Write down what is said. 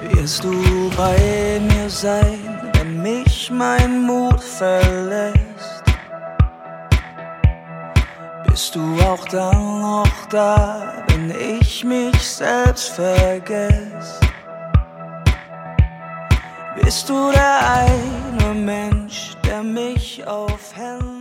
Wirst du bei mir sein, wenn mich mein Mut verlässt? Bist du auch dann noch da, wenn ich mich selbst vergess? Bist du der eine Mensch, der mich auf Händen